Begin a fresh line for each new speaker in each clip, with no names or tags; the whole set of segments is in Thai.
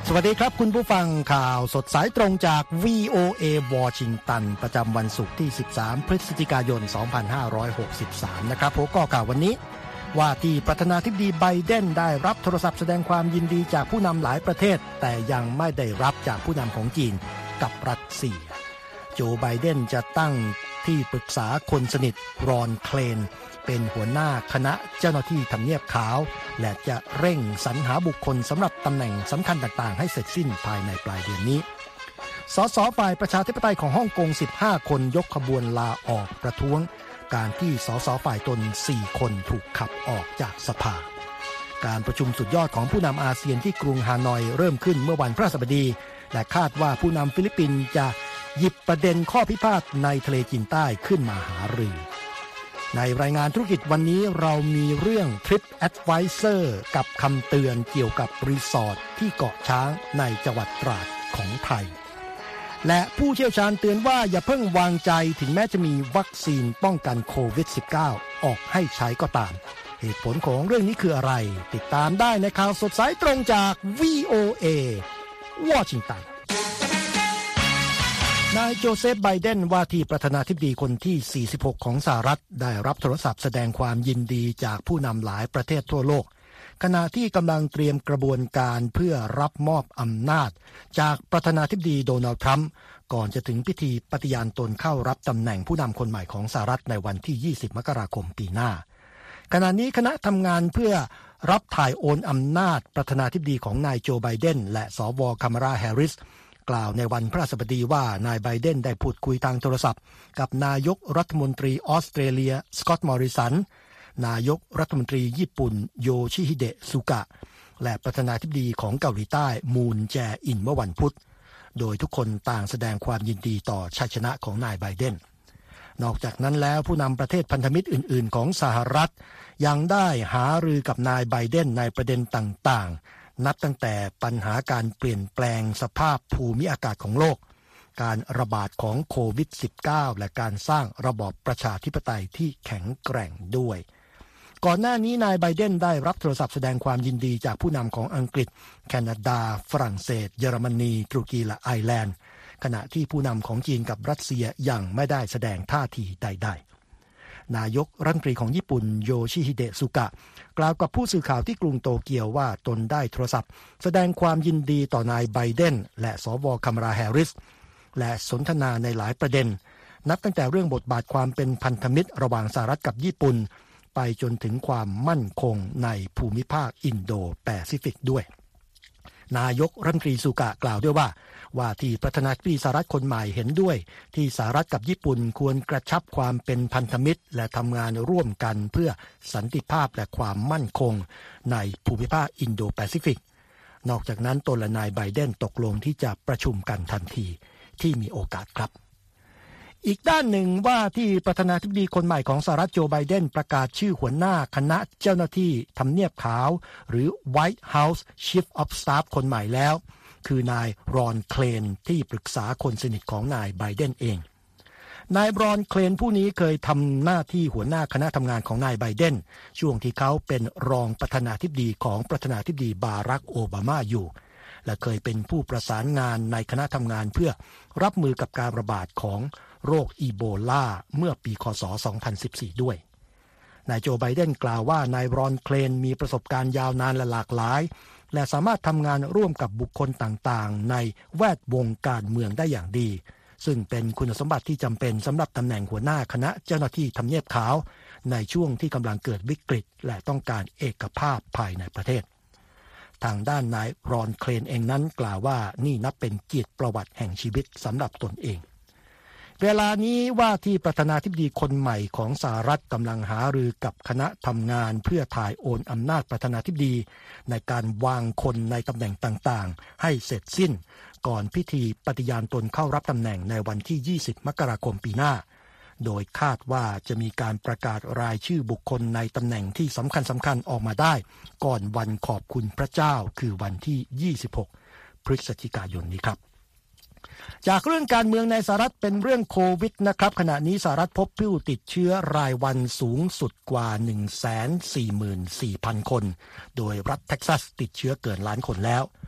สวัสดีครับคุณผู้ฟังข่าวสดสายตรงจาก VOA วอชิงตันประจำวันศุกร์ที่13พฤศจิกายน2563นะครับหัวข้อข่าววันนี้ว่าที่ประธานาธิบดีไบเดนได้รับโทรศัพท์แสดงความยินดีจากผู้นำหลายประเทศแต่ยังไม่ได้รับจากผู้นำของจีนกับรัสเซียโจไบเดนจะตั้งที่ปรึกษาคนสนิทรอนเคลนเป็นหัวหน้าคณะเจ้าหน้าที่ทำเนียบขาวและจะเร่งสรรหาบุคคลสำหรับตำแหน่งสำคัญต่างๆให้เสร็จสิ้นภายในปลายเดือนนี้สสฝ่ายประชาธิปไตยของฮ่องกง15คนยกขบวนลาออกประท้วงการที่สสฝ่ายตน4คนถูกขับออกจากสภาการประชุมสุดยอดของผู้นำอาเซียนที่กรุงฮานอยเริ่มขึ้นเมื่อวันพฤหัสบดีและคาดว่าผู้นำฟิลิปปินส์จะหยิบประเด็นข้อพิพาทในทะเลจีนใต้ขึ้นมาหารือในรายงานธุรกิจวันนี้เรามีเรื่อง Trip Advisor กับคำเตือนเกี่ยวกับรีสอร์ทที่เกาะช้างในจังหวัดตราดของไทยและผู้เชี่ยวชาญเตือนว่าอย่าเพิ่งวางใจถึงแม้จะมีวัคซีนป้องกันโควิด -19 ออกให้ใช้ก็ตามเหตุผลของเรื่องนี้คืออะไรติดตามได้ในข่าวสดสายตรงจาก VOA วอชิงตันนายโจเซฟไบเดนว่าที่ประธานาธิบดีคนที่46ของสหรัฐได้รับโทรศัพท์แสดงความยินดีจากผู้นำหลายประเทศทั่วโลกขณะที่กำลังเตรียมกระบวนการเพื่อรับมอบอำนาจจากประธานาธิบดีโดนัลด์ทรัมป์ก่อนจะถึงพิธีปฏิญาณตนเข้ารับตำแหน่งผู้นำคนใหม่ของสหรัฐในวันที่20มกราคมปีหน้าขณะนี้คณะทำงานเพื่อรับถ่ายโอนอำนาจประธานาธิบดีของนายโจไบเดนและสวคามาลาแฮร์ริสกล่าวในวันพฤหัสบดีว่านายไบเดนได้พูดคุยทางโทรศัพท์กับนายกรัฐมนตรีออสเตรเลียสกอตต์มอริสันนายกรัฐมนตรีญี่ปุ่นโยชิฮิเดะซุกะและประธานาธิบดีของเกาหลีใต้มูนแจอินเมื่อวันพุธโดยทุกคนต่างแสดงความยินดีต่อชัยชนะของนายไบเดนนอกจากนั้นแล้วผู้นำประเทศพันธมิตรอื่นๆของสหรัฐยังได้หารือกับนายไบเดนในประเด็นต่างๆนับตั้งแต่ปัญหาการเปลี่ยนแปลงสภาพภูมิอากาศของโลกการระบาดของโควิด -19 และการสร้างระบอบประชาธิปไตยที่แข็งแกร่งด้วยก่อนหน้านี้นายไบเดนได้รับโทรศัพท์แสดงความยินดีจากผู้นำของอังกฤษแคนาดาฝรั่งเศสเยอรมนีตุรกีและไอร์แลนด์ขณะที่ผู้นำของจีนกับรัสเซียยังไม่ได้แสดงท่าทีใดๆนายกรัฐมนตรีของญี่ปุ่นโยชิฮิเดะซุกะกล่าวกับผู้สื่อข่าวที่กรุงโตเกียวว่าตนได้โทรศัพท์แสดงความยินดีต่อนายไบเดนและสวคามาลาแฮร์ริสและสนทนาในหลายประเด็นนับตั้งแต่เรื่องบทบาทความเป็นพันธมิตรระหว่างสหรัฐกับญี่ปุ่นไปจนถึงความมั่นคงในภูมิภาคอินโดแปซิฟิกด้วยนายกรัฐมนตรีซุกะกล่าวด้วยว่าที่ประธานาธิบดีสหรัฐคนใหม่เห็นด้วยที่สหรัฐกับญี่ปุ่นควรกระชับความเป็นพันธมิตรและทำงานร่วมกันเพื่อสันติภาพและความมั่นคงในภูมิภาคอินโดแปซิฟิกนอกจากนั้นตนและนายไบเดนตกลงที่จะประชุมกันทันทีที่มีโอกาสครับอีกด้านหนึ่งว่าที่ประธานาธิบดีคนใหม่ของสหรัฐโจไบเดนประกาศชื่อหัวหน้าคณะเจ้าหน้าที่ทำเนียบขาวหรือ White House Chief of Staff คนใหม่แล้วคือนายรอนเคลนที่ปรึกษาคนสนิทของนายไบเดนเองนายรอนเคลนผู้นี้เคยทำหน้าที่หัวหน้าคณะทำงานของนายไบเดนช่วงที่เขาเป็นรองประธานาธิบดีของประธานาธิบดีบารักโอบามาอยู่และเคยเป็นผู้ประสานงานในคณะทำงานเพื่อรับมือกับการระบาดของโรคอีโบลาเมื่อปีคศ 2014 ด้วยนายโจไบเดนกล่าวว่านายรอนเคลนมีประสบการณ์ยาวนานและหลากหลายและสามารถทำงานร่วมกับบุคคลต่างๆในแวดวงการเมืองได้อย่างดีซึ่งเป็นคุณสมบัติที่จำเป็นสำหรับตำแหน่งหัวหน้าคณะเจ้าหน้าที่ทำเนียบขาวในช่วงที่กำลังเกิดวิกฤตและต้องการเอกภาพภายในประเทศทางด้านนายรอนเคลนเองนั้นกล่าวว่านี่นับเป็นเกียรติประวัติแห่งชีวิตสำหรับตนเองเวลานี้ว่าที่ประธานาธิบดีคนใหม่ของสหรัฐกำลังหารือกับคณะทำงานเพื่อถ่ายโอนอำนาจประธานาธิบดีในการวางคนในตำแหน่งต่างๆให้เสร็จสิ้นก่อนพิธีปฏิญาณตนเข้ารับตำแหน่งในวันที่20มกราคมปีหน้าโดยคาดว่าจะมีการประกาศรายชื่อบุคคลในตำแหน่งที่สำคัญออกมาได้ก่อนวันขอบคุณพระเจ้าคือวันที่26พฤศจิกายนนี้ครับจากเรื่องการเมืองในสหรัฐเป็นเรื่องโควิดนะครับขณะนี้สหรัฐพบผู้ติดเชื้อรายวันสูงสุดกว่า 144,000 คนโดยรัฐเท็กซัสติดเชื้อเกินล้านคนแล้ว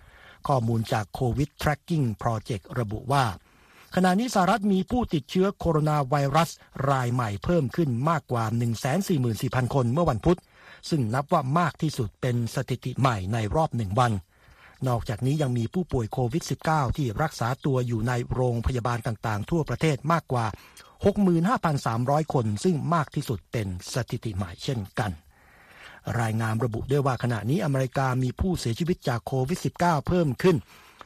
ข้อมูลจาก COVID Tracking Project ระบุว่าขณะนี้สหรัฐมีผู้ติดเชื้อโคโรนาไวรัสรายใหม่เพิ่มขึ้นมากกว่า 144,000 คนเมื่อวันพุธซึ่งนับว่ามากที่สุดเป็นสถิติใหม่ในรอบ1 วันนอกจากนี้ยังมีผู้ป่วยโควิด -19 ที่รักษาตัวอยู่ในโรงพยาบาลต่างๆทั่วประเทศมากกว่า 65,300 คนซึ่งมากที่สุดเป็นสถิติใหม่เช่นกันรายงานระบุด้วยว่าขณะนี้อเมริกามีผู้เสียชีวิตจากโควิด -19 เพิ่มขึ้น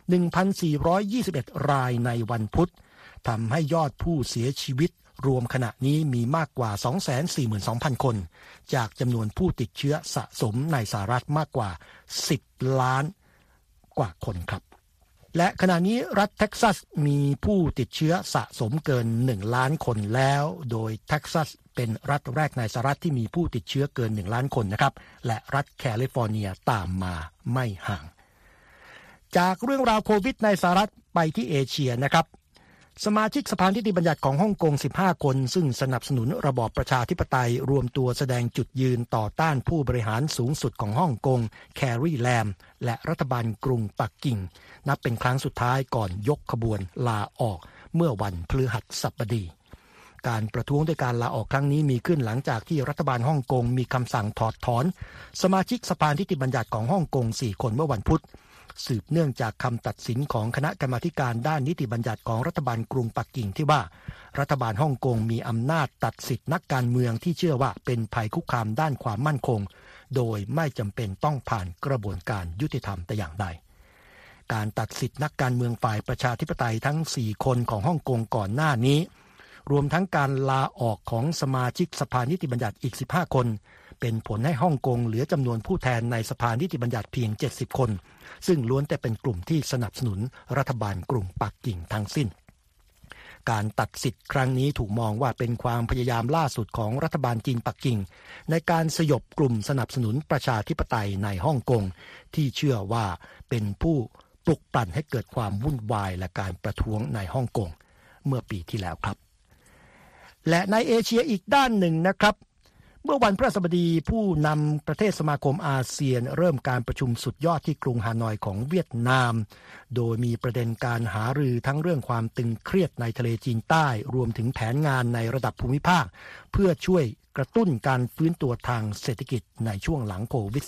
1,421 รายในวันพุธทำให้ยอดผู้เสียชีวิตรวมขณะนี้มีมากกว่า 242,000 คนจากจำนวนผู้ติดเชื้อสะสมในสหรัฐมากกว่า10 ล้านกว่าคนครับและขณะนี้รัฐเท็กซัสมีผู้ติดเชื้อสะสมเกิน1 ล้านคนแล้วโดยเท็กซัสเป็นรัฐแรกในสหรัฐที่มีผู้ติดเชื้อเกิน1 ล้านคนนะครับและรัฐแคลิฟอร์เนียตามมาไม่ห่างจากเรื่องราวโควิดในสหรัฐไปที่เอเชียนะครับสมาชิกสภานิติบัญญัติของฮ่องกง15 คนซึ่งสนับสนุนระบอบประชาธิปไตยรวมตัวแสดงจุดยืนต่อต้านผู้บริหารสูงสุดของฮ่องกงแครีแลมและรัฐบาลกรุงปักกิ่งนับเป็นครั้งสุดท้ายก่อนยกขบวนลาออกเมื่อวันพฤหัสบดีการประท้วงด้วยการลาออกครั้งนี้มีขึ้นหลังจากที่รัฐบาลฮ่องกงมีคำสั่งถอดถอนสมาชิกสภานิติบัญญัติของฮ่องกง4 คนเมื่อวันพุธสืบเนื่องจากคำตัดสินของคณะกรรมาธิการด้านนิติบัญญัติของรัฐบาลกรุงปักกิ่งที่ว่ารัฐบาลฮ่องกงมีอำนาจตัดสิทธินักการเมืองที่เชื่อว่าเป็นภัยคุกคามด้านความมั่นคงโดยไม่จำเป็นต้องผ่านกระบวนการยุติธรรมแต่อย่างใดการตัดสิทธินักการเมืองฝ่ายประชาธิปไตยทั้ง4 คนของฮ่องกงก่อนหน้านี้รวมทั้งการลาออกของสมาชิกสภานิติบัญญัติอีก15 คนเป็นผลให้ฮ่องกงเหลือจำนวนผู้แทนในสภานิติบัญญัติเพียง70 คนซึ่งล้วนแต่เป็นกลุ่มที่สนับสนุนรัฐบาลกรุงปักกิ่งทั้งสิ้นการตัดสิทธิ์ครั้งนี้ถูกมองว่าเป็นความพยายามล่าสุดของรัฐบาลจีนปักกิ่งในการสยบกลุ่มสนับสนุนประชาธิปไตยในฮ่องกงที่เชื่อว่าเป็นผู้ปลุกปั่นให้เกิดความวุ่นวายและการประท้วงในฮ่องกงเมื่อปีที่แล้วครับและในเอเชียอีกด้านหนึ่งนะครับเมื่อวันพฤหัสบดีผู้นำประเทศสมาคมอาเซียนเริ่มการประชุมสุดยอดที่กรุงฮานอยของเวียดนามโดยมีประเด็นการหารือทั้งเรื่องความตึงเครียดในทะเลจีนใต้รวมถึงแผนงานในระดับภูมิภาคเพื่อช่วยกระตุ้นการฟื้นตัวทางเศรษฐกิจในช่วงหลังโควิด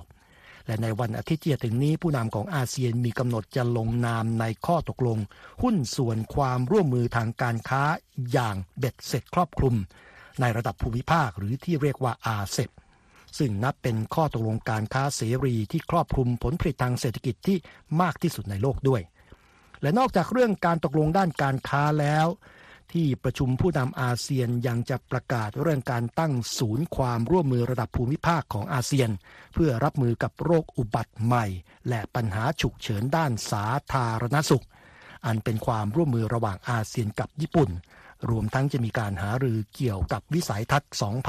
-19 และในวันอาทิตย์ที่จะถึงนี้ผู้นำของอาเซียนมีกำหนดจะลงนามในข้อตกลงหุ้นส่วนความร่วมมือทางการค้าอย่างเบ็ดเสร็จครอบคลุมในระดับภูมิภาคหรือที่เรียกว่า RCEP ซึ่งนับเป็นข้อตกลงการค้าเสรีที่ครอบคลุมผลผลิตทางเศรษฐกิจที่มากที่สุดในโลกด้วยและนอกจากเรื่องการตกลงด้านการค้าแล้วที่ประชุมผู้นำอาเซียนยังจะประกาศเรื่องการตั้งศูนย์ความร่วมมือระดับภูมิภาคของอาเซียนเพื่อรับมือกับโรคอุบัติใหม่และปัญหาฉุกเฉินด้านสาธารณสุขอันเป็นความร่วมมือระหว่างอาเซียนกับญี่ปุ่นรวมทั้งจะมีการหารือเกี่ยวกับวิสัยทัศน์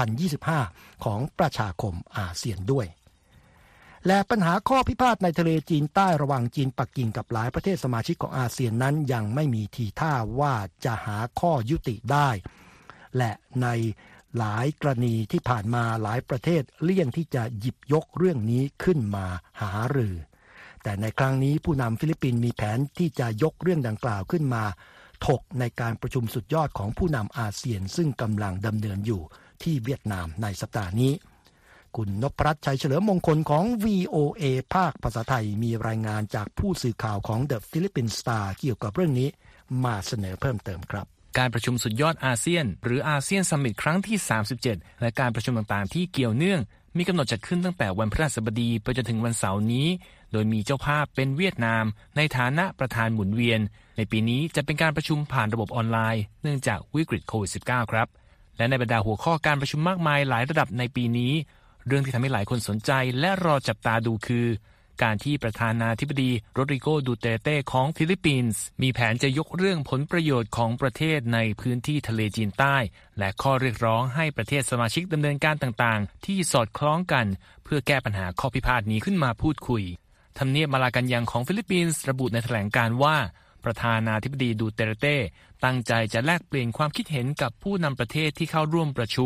2025 ของประชาคมอาเซียนด้วยและปัญหาข้อพิพาทในทะเลจีนใต้ระหว่างจีนปักกิ่งกับหลายประเทศสมาชิกของอาเซียนนั้นยังไม่มีทีท่าว่าจะหาข้อยุติได้และในหลายกรณีที่ผ่านมาหลายประเทศเลี่ยงที่จะหยิบยกเรื่องนี้ขึ้นมาหารือแต่ในครั้งนี้ผู้นำฟิลิปปินส์มีแผนที่จะยกเรื่องดังกล่าวขึ้นมาถกในการประชุมสุดยอดของผู้นำอาเซียนซึ่งกำลังดำเนินอยู่ที่เวียดนามในสัปดาห์นี้คุณนพรัตน์ชัยเฉลิมมงคลของ VOA ภาคภาษาไทยมีรายงานจากผู้สื่อข่าวของ The Philippine Star เกี่ยวกับเรื่องนี้มาเสนอเพิ่มเติมครับ
การประชุมสุดยอดอาเซียนหรืออาเซียนซัมมิตครั้งที่37และการประชุมต่างๆที่เกี่ยวเนื่องมีกำหนดจัดขึ้นตั้งแต่วันพฤหัสบดีไปจนถึงวันเสาร์นี้โดยมีเจ้าภาพเป็นเวียดนามในฐานะประธานหมุนเวียนในปีนี้จะเป็นการประชุมผ่านระบบออนไลน์เนื่องจากวิกฤตโควิด -19 ครับและในบรรดาหัวข้อการประชุมมากมายหลายระดับในปีนี้เรื่องที่ทำให้หลายคนสนใจและรอจับตาดูคือการที่ประธานาธิบดีโรดริโก ดูเตเต้ของฟิลิปปินส์มีแผนจะยกเรื่องผลประโยชน์ของประเทศในพื้นที่ทะเลจีนใต้และข้อเรียกร้องให้ประเทศสมาชิกดำเนินการต่างๆที่สอดคล้องกันเพื่อแก้ปัญหาข้อพิพาทนี้ขึ้นมาพูดคุยทำเนียบมาลากันยังของฟิลิปปินส์ระบุในแถลงการณ์ว่าประธานาธิบดีดูเตเต้ตั้งใจจะแลกเปลี่ยนความคิดเห็นกับผู้นำประเทศที่เข้าร่วมประชุม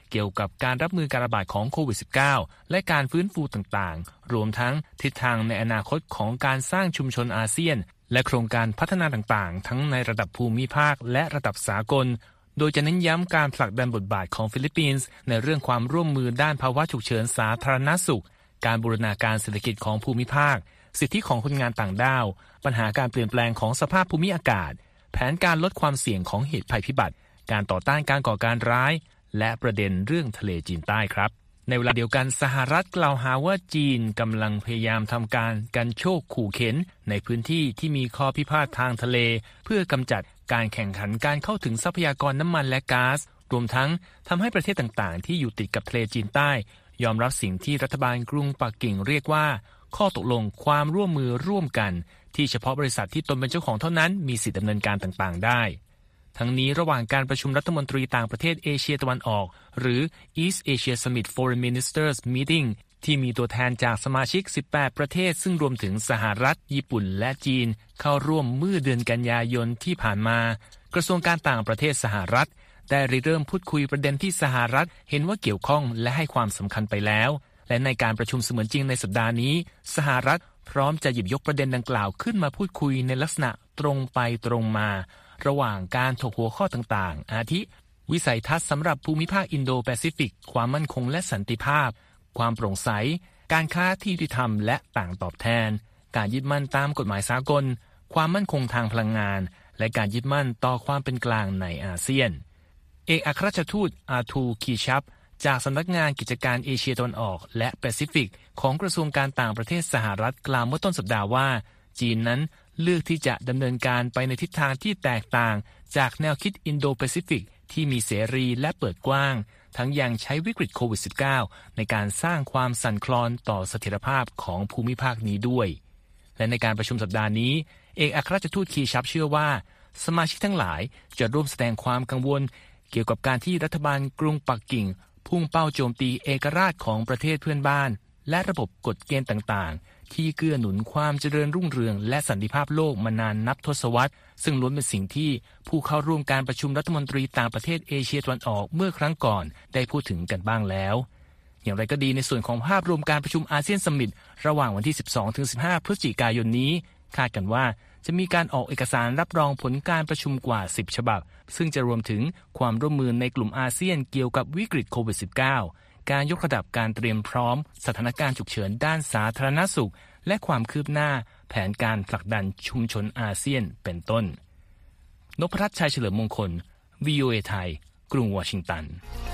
เกี่ยวกับการรับมือการระบาดของโควิด -19 และการฟื้นฟูต่างๆรวมทั้งทิศทางในอนาคตของการสร้างชุมชนอาเซียนและโครงการพัฒนาต่างๆทั้งในระดับภูมิภาคและระดับสากลโดยจะเน้นย้ำการผลักดันบทบาทของฟิลิปปินส์ในเรื่องความร่วมมือด้านภาวะฉุกเฉินสาธารณสุขการบูรณาการเศรษฐกิจของภูมิภาคสิทธิของคนงานต่างด้าวปัญหาการเปลี่ยนแปลงของสภาพภูมิอากาศแผนการลดความเสี่ยงของเหตุภัยพิบัติการต่อต้านการก่อการร้ายและประเด็นเรื่องทะเลจีนใต้ครับในเวลาเดียวกันสหรัฐกล่าวหาว่าจีนกำลังพยายามทำการกันโชคขู่เข็นในพื้นที่ที่มีข้อพิพาททางทะเลเพื่อกำจัดการแข่งขันการเข้าถึงทรัพยากรน้ำมันและก๊าซรวมทั้งทำให้ประเทศต่างๆที่อยู่ติดกับทะเลจีนใต้ยอมรับสิ่งที่รัฐบาลกรุงปักกิ่งเรียกว่าข้อตกลงความร่วมมือร่วมกันที่เฉพาะบริษัทที่ตนเป็นเจ้าของเท่านั้นมีสิทธิดำเนินการต่างๆได้ทั้งนี้ระหว่างการประชุมรัฐมนตรีต่างประเทศเอเชียตะวันออกหรือ East Asia Summit Foreign Ministers Meeting ที่มีตัวแทนจากสมาชิก18ประเทศซึ่งรวมถึงสหรัฐญี่ปุ่นและจีนเข้าร่วมเมื่อเดือนกันยายนที่ผ่านมากระทรวงการต่างประเทศสหรัฐได้เริ่มพูดคุยประเด็นที่สหรัฐเห็นว่าเกี่ยวข้องและให้ความสำคัญไปแล้วและในการประชุมเสมือนจริงในสัปดาห์นี้สหรัฐพร้อมจะหยิบยกประเด็นดังกล่าวขึ้นมาพูดคุยในลักษณะตรงไปตรงมาระหว่างการถกหัวข้อต่างๆอาทิวิสัยทัศน์สำหรับภูมิภาคอินโดแปซิฟิกความมั่นคงและสันติภาพความโปร่งใสการค้าที่ยุติธรรมและต่างตอบแทนการยึดมั่นตามกฎหมายสากลความมั่นคงทางพลังงานและการยึดมั่นต่อความเป็นกลางในอาเซียนเอกอัครราชทูตอาทูคีชับจากสำนักงานกิจการเอเชียตะวันออกและแปซิฟิกของกระทรวงการต่างประเทศสหรัฐกล่าวเมื่อต้นสัปดาห์ว่าจีนนั้นเลือกที่จะดำเนินการไปในทิศทางที่แตกต่างจากแนวคิดอินโดแปซิฟิกที่มีเสรีและเปิดกว้างทั้งยังใช้วิกฤตโควิด -19 ในการสร้างความสั่นคลอนต่อเสถียรภาพของภูมิภาคนี้ด้วยและในการประชุมสัปดาห์นี้เอกอัครราชทูตคีชับเชื่อว่าสมาชิกทั้งหลายจะร่วมแสดงความกังวลเกี่ยวกับการที่รัฐบาลกรุงปักกิ่งพุ่งเป้าโจมตีเอกราชของประเทศเพื่อนบ้านและระบบกฎเกณฑ์ต่างๆที่เกื้อหนุนความเจริญรุ่งเรืองและสันติภาพโลกมานานนับทศวรรษซึ่งล้วนเป็นสิ่งที่ผู้เข้าร่วมการประชุมรัฐมนตรีต่างประเทศเอเชียตะวันออกเมื่อครั้งก่อนได้พูดถึงกันบ้างแล้วอย่างไรก็ดีในส่วนของภาพรวมการประชุมอาเซียนซัมมิตระหว่างวันที่ 12-15 พฤศจิกายนนี้คาดกันว่าจะมีการออกเอกสารรับรองผลการประชุมกว่า10ฉบับซึ่งจะรวมถึงความร่วมมือในกลุ่มอาเซียนเกี่ยวกับวิกฤตโควิด -19 การยกระดับการเตรียมพร้อมสถานการณ์ฉุกเฉินด้านสาธารณสุขและความคืบหน้าแผนการผลักดันชุมชนอาเซียนเป็นต้นนพรัตน์ ชัยเฉลิมมงคล VOA ไทยกรุงวอชิงตัน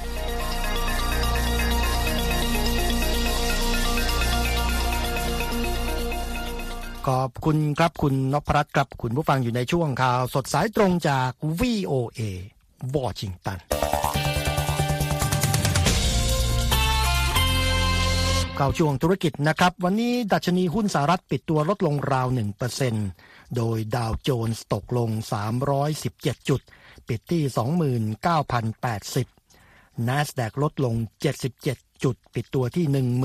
ขอบคุณครับคุณนพรัตน์ครับคุณผู้ฟังอยู่ในช่วงข่าวสดสายตรงจาก VOA วอชิงตันเข้าช่วงธุรกิจนะครับวันนี้ดัชนีหุ้นสหรัฐปิดตัวลดลงราว 1% โดยดาวโจนส์ตกลง317จุดปิดที่ 29,080 NASDAQ ลดลง77จุดปิดตัวที่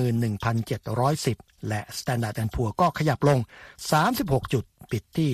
11,710 และ Standard & Poor's ก็ขยับลง36จุดปิดที่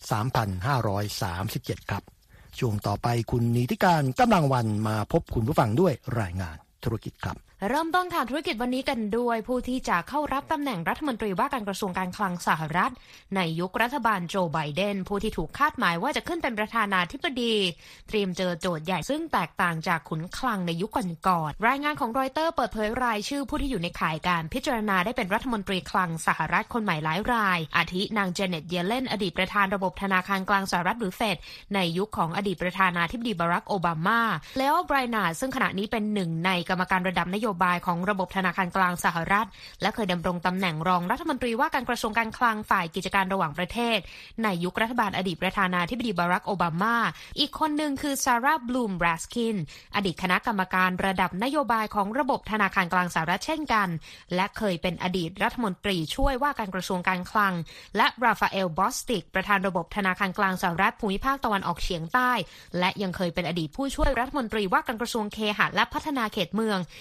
3,537 ครับช่วงต่อไปคุณนิติการกำลังวันมาพบคุณผู้ฟังด้วยรายงานธุรกิจครับ
เริ่มต้นข่าวธุรกิจวันนี้กันด้วยผู้ที่จะเข้ารับตำแหน่งรัฐมนตรีว่าการกระทรวงการคลังสหรัฐในยุครัฐบาลโจไบเดนผู้ที่ถูกคาดหมายว่าจะขึ้นเป็นประธานาธิบดีเตรียมเจอโจทย์ใหญ่ซึ่งแตกต่างจากขุนคลังในยุคก่อนๆรายงานของรอยเตอร์เปิดเผยรายชื่อผู้ที่อยู่ในข่ายการพิจารณาได้เป็นรัฐมนตรีคลังสหรัฐคนใหม่หลายรายอาทินางเจเน็ตเยเลนอดีตประธานระบบธนาคารกลางสหรัฐหรือเฟดในยุคของอดีตประธานาธิบดีบารักโอบามาแล้วไบรนาร์ดซึ่งขณะนี้เป็นหนึ่งในกรรมการระดับนโยบายของระบบธนาคารกลางสหรัฐและเคยดำรงตำแหน่งรองรัฐมนตรีว่าการกระทรวงการคลังฝ่ายกิจการระหว่างประเทศในยุครัฐบาลอดีตประธานาธิบดีบารักโอบามาอีกคนหนึ่งคือซาร่าบลูมแรสคินอดีตคณะกรรมการระดับนโยบายของระบบธนาคารกลางสหรัฐเช่นกันและเคยเป็นอดีตรัฐมนตรีช่วยว่าการกระทรวงการคลังและราฟาเอลบอสติกประธานระบบธนาคารกลางสหรัฐภูมิภาคตะวันออกเฉียงใต้และยังเคยเป็นอดีตผู้ช่วยรัฐมนตรีว่าการกระทรวงเคหะและพัฒนาเขตเมืองใน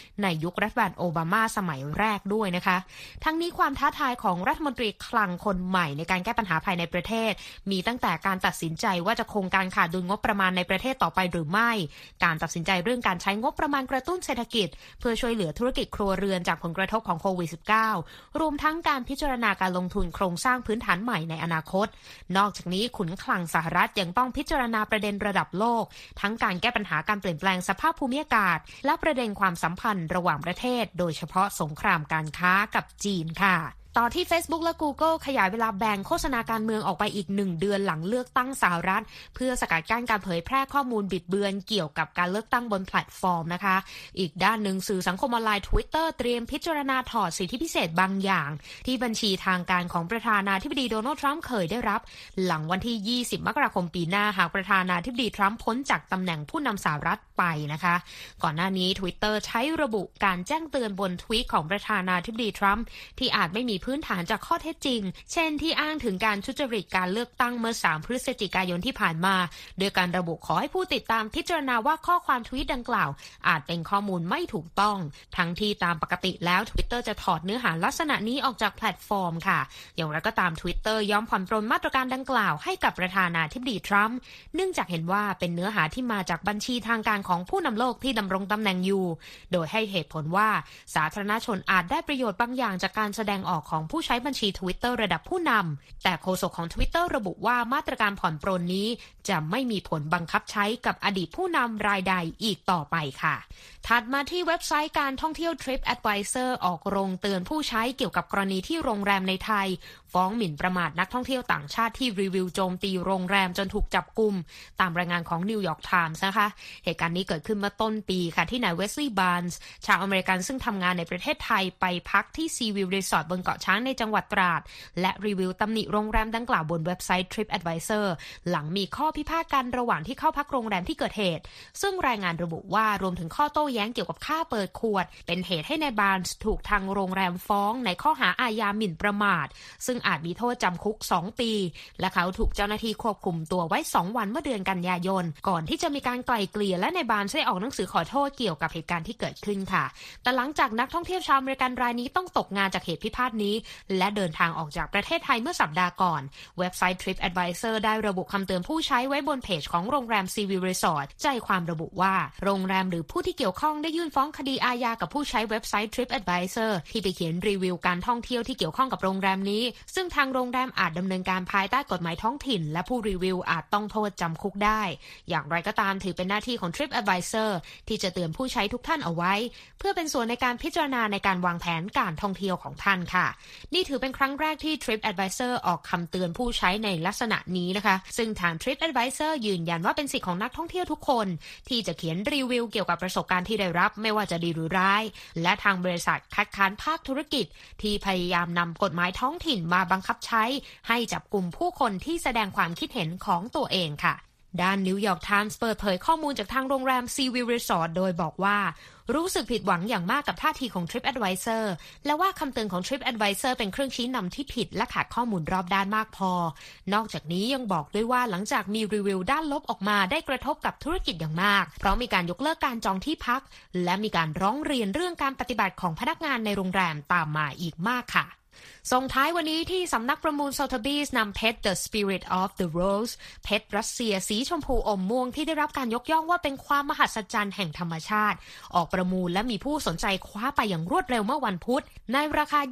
ยุครัฐบาลโอบามาสมัยแรกด้วยนะคะทั้งนี้ความท้าทายของรัฐมนตรีคลังคนใหม่ในการแก้ปัญหาภายในประเทศมีตั้งแต่การตัดสินใจว่าจะคงการขาดดุลงบประมาณในประเทศต่อไปหรือไม่การตัดสินใจเรื่องการใช้งบประมาณกระตุ้นเศรษฐกิจเพื่อช่วยเหลือธุรกิจครัวเรือนจากผลกระทบของโควิด -19 รวมทั้งการพิจารณาการลงทุนโครงสร้างพื้นฐานใหม่ในอนาคตนอกจากนี้ขุนคลังสหรัฐยังต้องพิจารณาประเด็นระดับโลกทั้งการแก้ปัญหาการเปลี่ยนแปลงสภาพภูมิอากาศและประเด็นความสัมพันธ์ระหว่างประเทศโดยเฉพาะสงครามการค้ากับจีนค่ะต่อที่ Facebook และ Google ขยายเวลาแบนโฆษณาการเมืองออกไปอีก1เดือนหลังเลือกตั้งสหรัฐเพื่อสกัดกั้นการเผยแพร่ข้อมูลบิดเบือนเกี่ยวกับการเลือกตั้งบนแพลตฟอร์มนะคะอีกด้านหนึ่งสื่อสังคมออนไลน์ Twitter เตรียมพิจารณาถอดสิทธิพิเศษบางอย่างที่บัญชีทางการของประธานาธิบดีโดนัลด์ทรัมป์เคยได้รับหลังวันที่20มกราคมปีหน้าหากประธานาธิบดีทรัมป์พ้นจากตำแหน่งผู้นำสหรัฐไปนะคะก่อนหน้านี้ Twitter ใช้ระบุการแจ้งเตือนบนทวีตของประธานาธิบดีทรัมป์ที่อาจไม่มีพื้นฐานจากข้อเท็จจริงเช่นที่อ้างถึงการทุจริตการเลือกตั้งเมื่อ3พฤศจิกายนที่ผ่านมาโดยการระบุขอให้ผู้ติดตามพิจารณาว่าข้อความทวีตดังกล่าวอาจเป็นข้อมูลไม่ถูกต้องทั้งที่ตามปกติแล้ว Twitter จะถอดเนื้อหาลักษณะนี้ออกจากแพลตฟอร์มค่ะอย่างไรก็ตาม Twitter ยอมผ่อนปรนมาตรการดังกล่าวให้กับประธานาธิบดีทรัมป์เนื่องจากเห็นว่าเป็นเนื้อหาที่มาจากบัญชีทางการของผู้นำโลกที่ดำรงตำแหน่งอยู่โดยให้เหตุผลว่าสาธารณชนอาจได้ประโยชน์บางอย่างจากการแสดงออกของผู้ใช้บัญชีTwitter ระดับผู้นำแต่โฆษกของ Twitter ระบุว่ามาตรการผ่อนปรนนี้จะไม่มีผลบังคับใช้กับอดีตผู้นำรายใดอีกต่อไปค่ะถัดมาที่เว็บไซต์การท่องเที่ยว TripAdvisor ออกโรงเตือนผู้ใช้เกี่ยวกับกรณีที่โรงแรมในไทยฟ้องหมิ่นประมาทนักท่องเที่ยวต่างชาติที่รีวิวโจมตีโรงแรมจนถูกจับกุมตามรายงานของ New York Times นะคะเหตุการณ์นี้เกิดขึ้นเมื่อต้นปีค่ะที่นายเวสลีย์บาร์นส์ชาวอเมริกันซึ่งทำงานในประเทศไทยไปพักที่ซีวิวรีสอร์ทบนเกาะช้างในจังหวัดตราดและรีวิวตำหนิโรงแรมดังกล่าวบนเว็บไซต์ TripAdvisor หลังมีข้อพิพาทกันระหว่างที่เข้าพักโรงแรมที่เกิดเหตุซึ่งรายงานระบุว่ารวมถึงข้อโต้แย้งเกี่ยวกับค่าเปิดขวดเป็นเหตุให้นายบาร์นส์ถูกทางโรงแรมฟ้องในข้อหาอาญาหมิ่นประมาทซึ่งอาจมีโทษจำคุก2ปีและเขาถูกเจ้าหน้าที่ควบคุมตัวไว้2วันเมื่อเดือนกันยายนก่อนที่จะมีการไกล่เกลี่ยและนายบาร์นส์ได้ออกหนังสือขอโทษเกี่ยวกับเหตุการณ์ที่เกิดขึ้นค่ะแต่หลังจากนักท่องเที่ยวชาวอเมริกันรายนี้ต้องตกงานจากเหตุพิพาทนี้และเดินทางออกจากประเทศไทยเมื่อสัปดาห์ก่อนเว็บไซต์ TripAdvisor ได้ระบุคำเตือนผู้ใช้ไว้บนเพจของโรงแรม Sea View Resort ใจความระบุว่าโรงแรมหรือผู้ที่เกี่ยวข้องได้ยื่นฟ้องคดีอาญากับผู้ใช้เว็บไซต์ TripAdvisor ที่ไปเขียนรีวิวการท่องเที่ยวที่เกี่ยวข้องกับโรงแรมนี้ซึ่งทางโรงแรมอาจดำเนินการภายใต้กฎหมายท้องถิ่นและผู้รีวิวอาจต้องโทษจำคุกได้อย่างไรก็ตามถือเป็นหน้าที่ของ TripAdvisor ที่จะเตือนผู้ใช้ทุกท่านเอาไว้เพื่อเป็นส่วนในการพิจารณาในการวางแผนการท่องเที่ยวของท่านค่ะนี่ถือเป็นครั้งแรกที่ TripAdvisor ออกคำเตือนผู้ใช้ในลักษณะนี้นะคะซึ่งทาง TripAdvisor ยืนยันว่าเป็นสิทธิของนักท่องเที่ยวทุกคนที่จะเขียนรีวิวเกี่ยวกับประสบการณ์ที่ได้รับไม่ว่าจะดีหรือร้ายและทางบริษัทคัดค้านภาคธุรกิจที่พยายามนำกฎหมายท้องถิ่นมาบังคับใช้ให้จับกลุ่มผู้คนที่แสดงความคิดเห็นของตัวเองค่ะด้าน New York Times เปิดเผยข้อมูลจากทางโรงแรม Sea View Resort โดยบอกว่ารู้สึกผิดหวังอย่างมากกับท่าทีของ TripAdvisor และว่าคำเตือนของ TripAdvisor เป็นเครื่องชี้นำที่ผิดและขาดข้อมูลรอบด้านมากพอนอกจากนี้ยังบอกด้วยว่าหลังจากมีรีวิวด้านลบออกมาได้กระทบกับธุรกิจอย่างมากเพราะมีการยกเลิกการจองที่พักและมีการร้องเรียนเรื่องการปฏิบัติของพนักงานในโรงแรมตามมาอีกมากค่ะส่งท้ายวันนี้ที่สำนักประมูล Sotheby's นำเพชร The Spirit of the Rose เพชรรัสเซียสีชมพูอมม่วงที่ได้รับการยกย่องว่าเป็นความมหัศจรรย์แห่งธรรมชาติออกประมูลและมีผู้สนใจคว้าไปอย่างรวดเร็วเมื่อวันพุธในราคา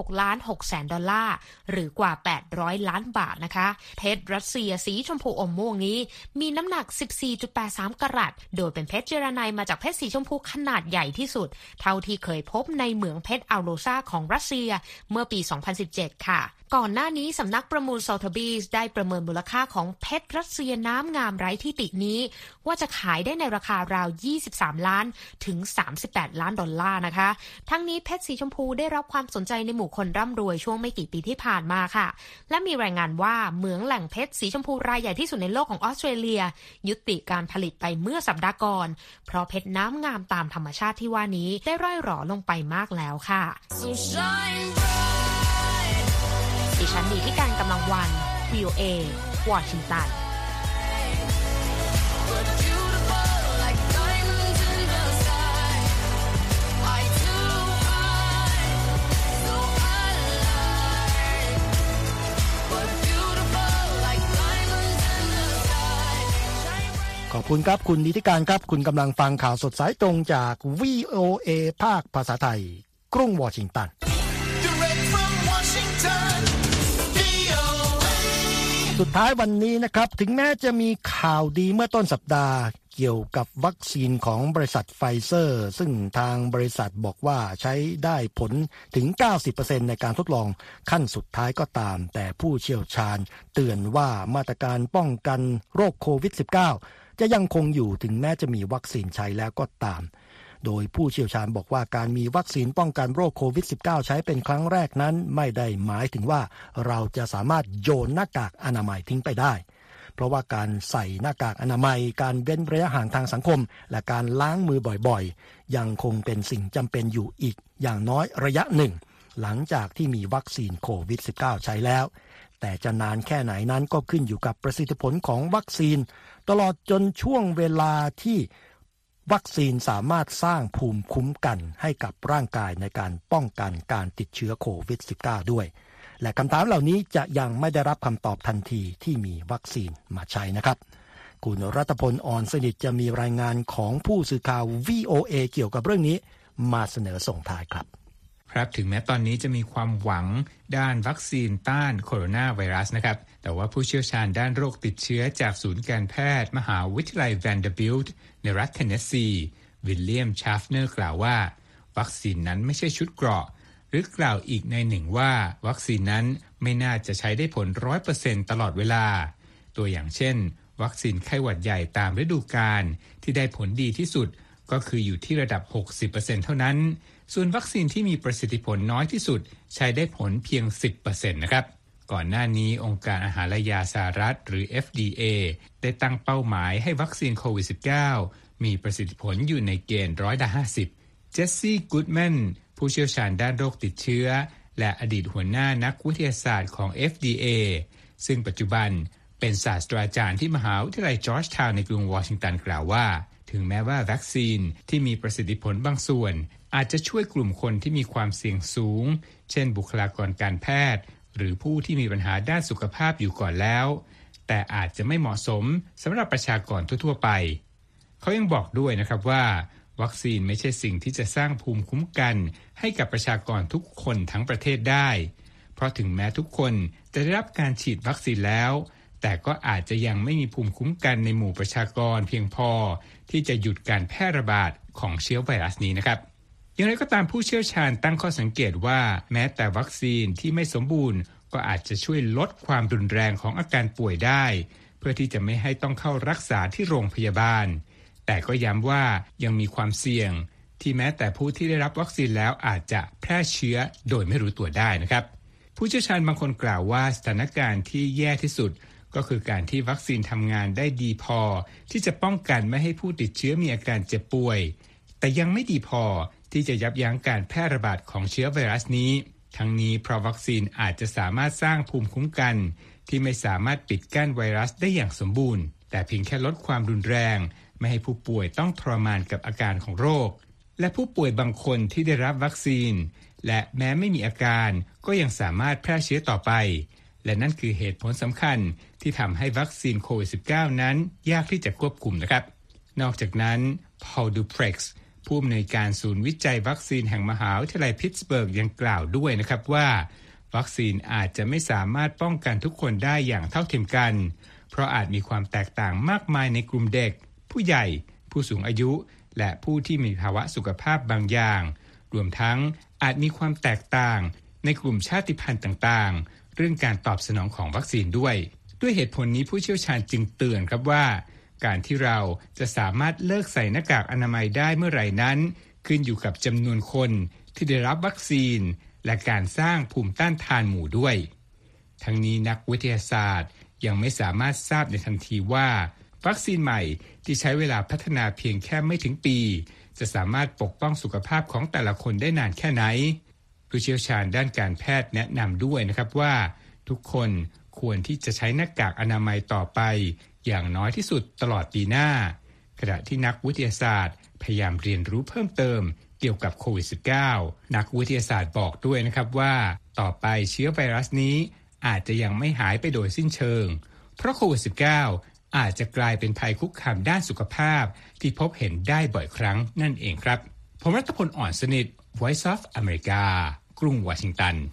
$26,600,000 หรือกว่า800 ล้านบาทนะคะเพชรรัสเซียสีชมพูอมม่วงนี้มีน้ำหนัก 14.83 กะรัตโดยเป็นเพชรเจรไนมาจากเพชรสีชมพูขนาดใหญ่ที่สุดเท่าที่เคยพบในเหมืองเพชรอัลโรซาของรัสเซียเมื่อปี2017 ค่ะก่อนหน้านี้สำนักประมูล Sotheby's ได้ประเมินมูลค่าของเพชรรัสเซียน้ำงามไร้ที่ตินี้ว่าจะขายได้ในราคาราว23ล้านถึง38ล้านดอลลาร์นะคะทั้งนี้เพชรสีชมพูได้รับความสนใจในหมู่คนร่ำรวยช่วงไม่กี่ปีที่ผ่านมาค่ะและมีรายงานว่าเหมืองแหล่งเพชรสีชมพูรายใหญ่ที่สุดในโลกของออสเตรเลียยุติการผลิตไปเมื่อสัปดาห์ก่อนเพราะเพชรน้ำงามตามธรรมชาติที่ว่านี้ได้ร่อยหรอลงไปมากแล้วค่ะดิฉันดีที่การกำลังวัน VOA วอชิงตัน
But beautiful like diamonds in the sky. I
อบคุณครับคุณนิติการครับคุณกำลังฟังข่าวสดสายตรงจาก VOA ภาคภาษาไทยกรุงวอชิงตันสุดท้ายวันนี้นะครับถึงแม้จะมีข่าวดีเมื่อต้นสัปดาห์เกี่ยวกับวัคซีนของบริษัทไฟเซอร์ซึ่งทางบริษัทบอกว่าใช้ได้ผลถึง 90% ในการทดลองขั้นสุดท้ายก็ตามแต่ผู้เชี่ยวชาญเตือนว่ามาตรการป้องกันโรคโควิด -19 จะยังคงอยู่ถึงแม้จะมีวัคซีนใช้แล้วก็ตามโดยผู้เชี่ยวชาญบอกว่าการมีวัคซีนป้องกันโรคโควิด -19 ใช้เป็นครั้งแรกนั้นไม่ได้หมายถึงว่าเราจะสามารถโยนหน้ากากอนามัยทิ้งไปได้เพราะว่าการใส่หน้ากากอนามัยการเว้นระยะห่างทางสังคมและการล้างมือบ่อยๆยังคงเป็นสิ่งจำเป็นอยู่อีกอย่างน้อยระยะหนึ่งหลังจากที่มีวัคซีนโควิด -19 ใช้แล้วแต่จะนานแค่ไหนนั้นก็ขึ้นอยู่กับประสิทธิผลของวัคซีนตลอดจนช่วงเวลาที่วัคซีนสามารถสร้างภูมิคุ้มกันให้กับร่างกายในการป้องกันการติดเชื้อโควิด -19 ด้วยและคำถามเหล่านี้จะยังไม่ได้รับคำตอบทันทีที่มีวัคซีนมาใช้นะครับคุณรัตพล อ่อนสนิทจะมีรายงานของผู้สื่อข่าว VOA เกี่ยวกับเรื่องนี้มาเสนอส่งท้ายครับ
ครับถึงแม้ตอนนี้จะมีความหวังด้านวัคซีนต้านโคโรนาไวรัสนะครับแต่ว่าผู้เชี่ยวชาญด้านโรคติดเชื้อจากศูนย์การแพทย์มหาวิทยาลัยแวนเดอร์บิลต์ในรัฐเทนเนสซีวิลเลียมชาฟเนอร์กล่าวว่าวัคซีนนั้นไม่ใช่ชุดเกราะหรือกล่าวอีกในหนึ่งว่าวัคซีนนั้นไม่น่าจะใช้ได้ผล 100% ตลอดเวลาตัวอย่างเช่นวัคซีนไข้หวัดใหญ่ตามฤดูกาลที่ได้ผลดีที่สุดก็คืออยู่ที่ระดับ 60% เท่านั้นส่วนวัคซีนที่มีประสิทธิผลน้อยที่สุดใช้ได้ผลเพียง 10% นะครับก่อนหน้านี้องค์การอาหารและยาสหรัฐหรือ FDA ได้ตั้งเป้าหมายให้วัคซีนโควิด -19 มีประสิทธิผลอยู่ในเกณฑ์50%เจสซี่กูดแมนผู้เชี่ยวชาญด้านโรคติดเชื้อและอดีตหัวหน้านักวิทยาศาสตร์ของ FDA ซึ่งปัจจุบันเป็นศาสตราจารย์ที่มหาวิทยาลัยจอร์จทาวน์ในกรุงวอชิงตันกล่าวว่าถึงแม้ว่าวัคซีนที่มีประสิทธิผลบางส่วนอาจจะช่วยกลุ่มคนที่มีความเสี่ยงสูงเช่นบุคลากรการแพทย์หรือผู้ที่มีปัญหาด้านสุขภาพอยู่ก่อนแล้วแต่อาจจะไม่เหมาะสมสำหรับประชากรทั่วๆไปเขายังบอกด้วยนะครับว่าวัคซีนไม่ใช่สิ่งที่จะสร้างภูมิคุ้มกันให้กับประชากรทุกคนทั้งประเทศได้เพราะถึงแม้ทุกคนจะได้รับการฉีดวัคซีนแล้วแต่ก็อาจจะยังไม่มีภูมิคุ้มกันในหมู่ประชากรเพียงพอที่จะหยุดการแพร่ระบาดของเชื้อไวรัสนี้นะครับอย่างไรก็ตามผู้เชี่ยวชาญตั้งข้อสังเกตว่าแม้แต่วัคซีนที่ไม่สมบูรณ์ก็อาจจะช่วยลดความรุนแรงของอาการป่วยได้เพื่อที่จะไม่ให้ต้องเข้ารักษาที่โรงพยาบาลแต่ก็ย้ำว่ายังมีความเสี่ยงที่แม้แต่ผู้ที่ได้รับวัคซีนแล้วอาจจะแพร่เชื้อโดยไม่รู้ตัวได้นะครับผู้เชี่ยวชาญบางคนกล่าวว่าสถานการณ์ที่แย่ที่สุดก็คือการที่วัคซีนทำงานได้ดีพอที่จะป้องกันไม่ให้ผู้ติดเชื้อมีอาการเจ็บป่วยแต่ยังไม่ดีพอที่จะยับยั้งการแพร่ระบาดของเชื้อไวรัสนี้ทั้งนี้เพราะวัคซีนอาจจะสามารถสร้างภูมิคุ้มกันที่ไม่สามารถปิดกั้นไวรัสได้อย่างสมบูรณ์แต่เพียงแค่ลดความรุนแรงไม่ให้ผู้ป่วยต้องทรมานกับอาการของโรคและผู้ป่วยบางคนที่ได้รับวัคซีนและแม้ไม่มีอาการก็ยังสามารถแพร่เชื้อต่อไปและนั่นคือเหตุผลสำคัญที่ทำให้วัคซีนโควิด -19 นั้นยากที่จะควบคุมนะครับนอกจากนั้นพอล ดูเพร็กซ์ผู้อำนวยการศูนย์วิจัยวัคซีนแห่งมหาวิทยาลัยพิตต์สเบิร์กยังกล่าวด้วยนะครับว่าวัคซีนอาจจะไม่สามารถป้องกันทุกคนได้อย่างเท่าเทียมกันเพราะอาจมีความแตกต่างมากมายในกลุ่มเด็กผู้ใหญ่ผู้สูงอายุและผู้ที่มีภาวะสุขภาพบางอย่างรวมทั้งอาจมีความแตกต่างในกลุ่มชาติพันธุ์ต่างๆเรื่องการตอบสนองของวัคซีนด้วยเหตุผลนี้ผู้เชี่ยวชาญจึงเตือนครับว่าการที่เราจะสามารถเลิกใส่หน้ากากอนามัยได้เมื่อไหร่นั้นขึ้นอยู่กับจำนวนคนที่ได้รับวัคซีนและการสร้างภูมิต้านทานหมู่ด้วยทั้งนี้นักวิทยาศาสตร์ยังไม่สามารถทราบในทันทีว่าวัคซีนใหม่ที่ใช้เวลาพัฒนาเพียงแค่ไม่ถึงปีจะสามารถปกป้องสุขภาพของแต่ละคนได้นานแค่ไหนผู้เชี่ยวชาญด้านการแพทย์แนะนำด้วยนะครับว่าทุกคนควรที่จะใช้หน้ากากอนามัยต่อไปอย่างน้อยที่สุดตลอดปีหน้าขณะที่นักวิทยาศาสตร์พยายามเรียนรู้เพิ่มเติมเกี่ยวกับโควิด -19 นักวิทยาศาสตร์บอกด้วยนะครับว่าต่อไปเชื้อไวรัสนี้อาจจะยังไม่หายไปโดยสิ้นเชิงเพราะโควิด -19 อาจจะกลายเป็นภัยคุกคามด้านสุขภาพที่พบเห็นได้บ่อยครั้งนั่นเองครับผมรัฐพล อ่อนสนิท Voice of America กรุงวอชิงตัน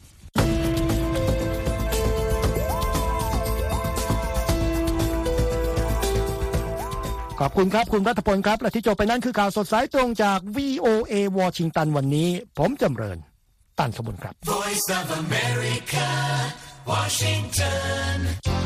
ขอบคุณครับคุณรัฐพลครับและที่จบไปนั้นคือข่าวสดสายตรงจาก VOA วอชิงตันวันนี้ผมจำเริญตันสมุนครับ
Voice of America Washington